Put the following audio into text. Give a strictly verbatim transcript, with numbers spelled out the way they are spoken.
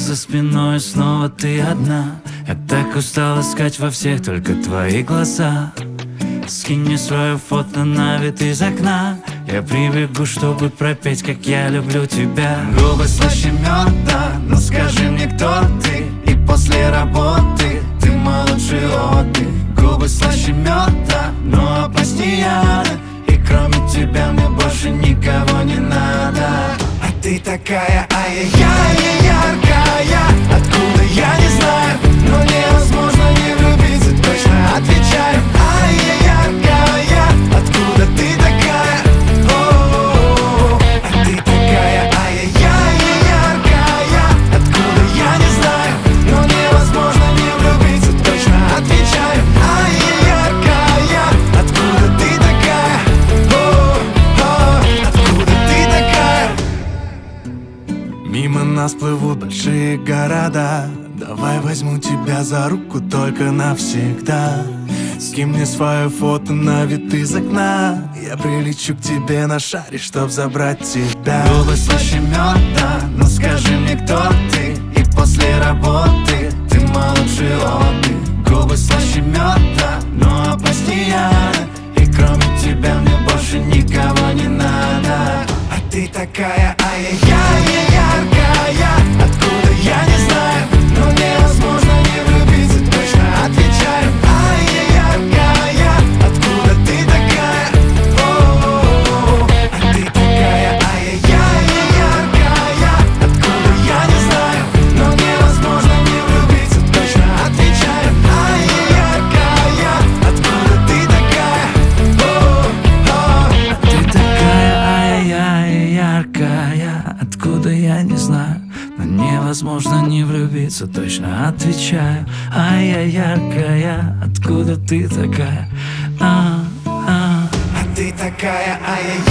за спиной снова ты одна. Я так устал искать во всех только твои глаза. Скинь мне свое фото на вид из окна. Я прибегу, чтобы пропеть, как я люблю тебя. Губы слаще меда, но скажи мне, кто ты? И после работы ты мой лучший отдых. Губы слаще меда, но опаснее яда. И кроме тебя мне больше никого не надо. А ты такая ай-яй-яй яркая. Откуда я не знаю, но невозможно не влюбиться, точно отвечаю. Ай-яй яркая, откуда ты такая? О-о-о-о. А ты такая ай-яй-яй яркая. Откуда я не знаю, но невозможно не влюбиться, точно отвечаю. Ай-яй яркая, откуда ты такая? О-о-о. Откуда ты такая? Мимо нас плывут большие города. Давай возьму тебя за руку только навсегда. Скинь мне свое фото на вид из окна. Я прилечу к тебе на шаре, чтоб забрать тебя. Губы слаще меда, но скажи мне, кто ты? И после работы ты мой лучший отдых. Губы слаще меда, но опаснее яда. И кроме тебя мне больше никого не надо. А ты такая ай-яй-яй яркая. Откуда я не знаю, но невозможно не влюбиться, точно отвечаю. Ай-яй яркая, откуда ты такая? О-о-о-о. А ты такая ай-яй-яй яркая. Откуда я не знаю, но невозможно не влюбиться, точно отвечаю. Ай-яй яркая, откуда ты такая? О-о-о. А ты такая ай-яй яркая. Откуда я не знаю, но невозможно не влюбиться, точно отвечаю. Ай-яй яркая, откуда ты такая? А, а. А ты такая ай-яй.